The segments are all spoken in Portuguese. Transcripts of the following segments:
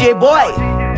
DJ Boy.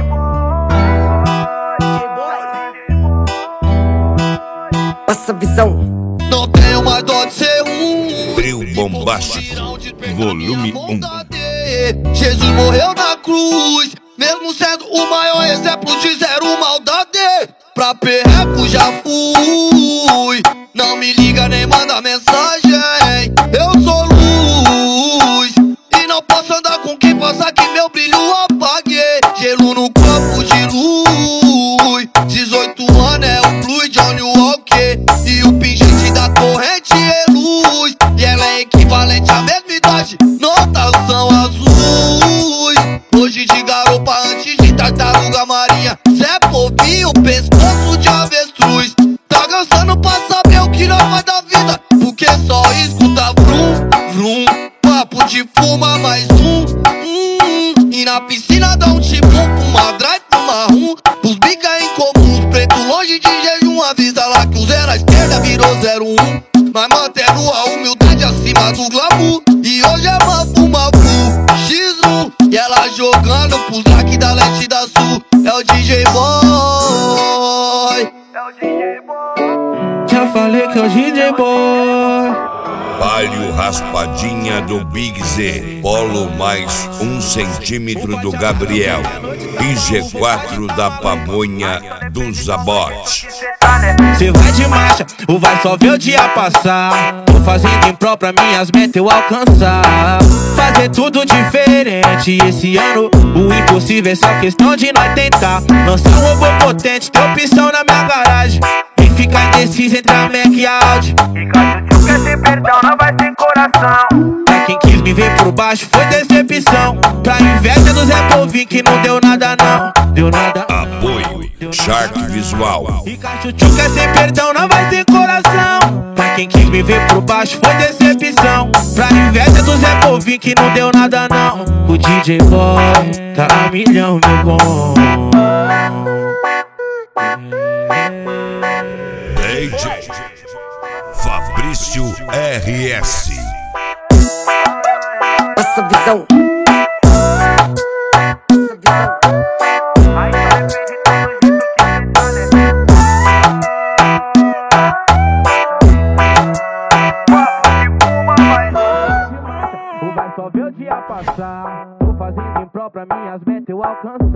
Passa visão. Não tenho mais dó de ser um Trio Bombástico, volume 1. Jesus morreu na cruz, mesmo sendo o maior exemplo de zero maldade. Pra perreco já fui, não me liga nem manda mensagem. Eu sou luz e não posso andar com quem possa que meu brilho apague. Gelo no corpo de luz, 18 anos é o Blue Johnny Walker. E o pingente da corrente é luz, e ela é equivalente à mesma idade, notas são azuis. Hoje de garopa antes de tartaruga marinha, Zé Povinho, pescoço de avestruz. Tá cansando pra saber o que não vai da vida, porque só escuta vrum, vrum. Papo de fuma mais um. E na piscina dá um tipo, uma drive, uma rum. Os bica incomuns, preto longe de jejum. Avisa lá que o zero à esquerda virou 01. Mas mantendo a humildade acima do glamour. E hoje é mafu, X1. E ela jogando pros laques da leste e da sul. É o DJ Boy. Já falei que é o DJ Boy. Palio raspadinha do Big Z, polo mais 1 centímetro do Gabriel, IG4 da pamonha do Zabote. Cê vai de marcha, ou vai só ver o dia passar. Tô fazendo em prol pra minhas metas eu alcançar. Fazer tudo diferente esse ano. O impossível é só questão de nós tentar. Lançar um robô potente, ter opção na minha garagem. E ficar indeciso entre a Mac e a Audi. Quer ter perdão, não vai sem coração. Pra quem quis me ver por baixo foi decepção. Pra inveja do Zé Povinho que não deu nada não. Deu nada. Apoio Shark Visual. Ricardo quer sem perdão, não vai sem coração. Pra quem quis me ver por baixo foi decepção. Pra inveja do Zé Povinho que não deu nada não. O DJ Boy tá a milhão, meu bom. DJ Fabrício RS. Passa visão. Vai só ver o dia passar. Tô fazendo em prol pra minhas metas eu alcançar.